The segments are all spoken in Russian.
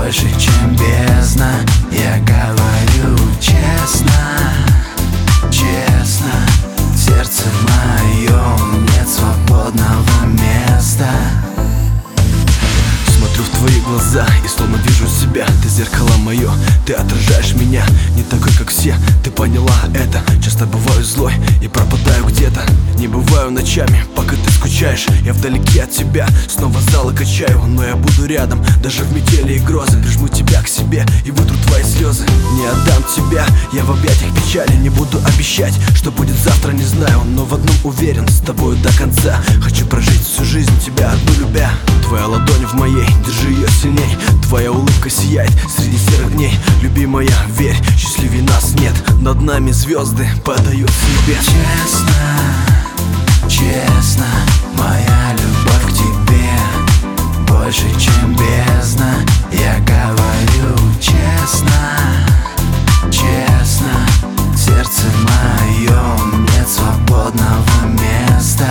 больше, чем бездна. Я говорю честно, честно. В сердце моем нет свободного места. Смотрю в твои глаза и словно вижу себя. Ты зеркало мое, ты отражаешь меня. Не такой, как все, ты поняла это. Часто бываю злой и пропадаю где-то. Не бываю ночами, пока ты скучаешь. Я вдалеке от тебя, снова залы качаю. Но я буду рядом, даже в метели и грозы. Прижму тебя к себе и вытру твои слезы. Не отдам тебя, я в объятиях печали. Не буду обещать, что будет завтра, не знаю. Но в одном уверен, с тобою до конца. Хочу прожить всю жизнь тебя одну любя. Твоя ладонь в моей, держи ее сильней. Твоя улыбка сияет среди серых дней. Любимая, верь, счастливее нас нет. Над нами звезды падают с небес. Честно, честно, моя любовь к тебе больше, чем бездна. Я говорю честно, честно. В сердце моем нет свободного места.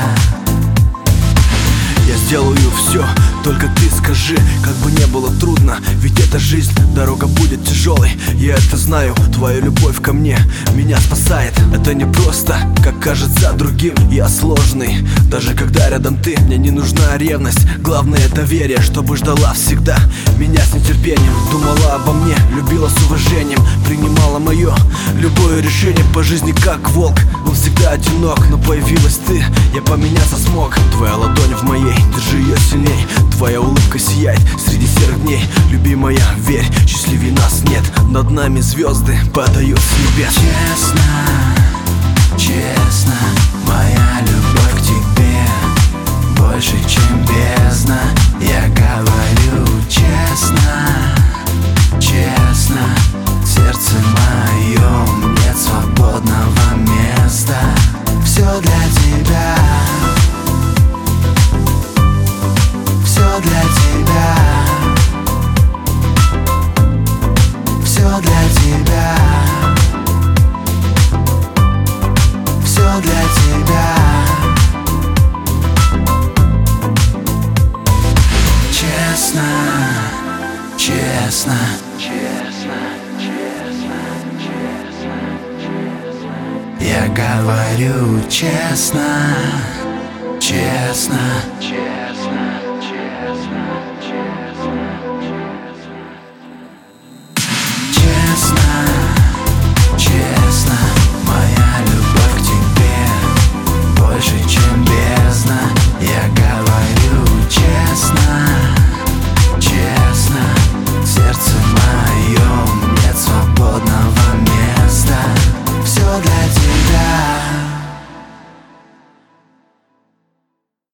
Я сделаю все, только ты скажи, как бы не было трудно. Ведь эта жизнь, дорога будет тяжелой. Я это знаю, твоя любовь ко мне меня спасает. Это не просто, как кажется другим. Я сложный, даже когда рядом ты. Мне не нужна ревность, главное доверие. Чтобы ждала всегда меня с нетерпением. Думала обо мне, любила с уважением. Принимала мое любое решение по жизни как волк. Был всегда одинок, но появилась ты, я поменяться смог. Твоя ладонь в моей, держи ее сильней. Твоя улыбка сияет среди серых дней. Любимая, верь, счастливее нас нет. Над нами звезды падают с небес. Честно, честно, моя любовь к тебе больше, чем бездна. Я говорю честно, честно. В сердце моем нет свободного места. Все для тебя, все для тебя, все для тебя, все для тебя. Честно, честно, честно, честно, честно, честно. Я говорю честно, честно.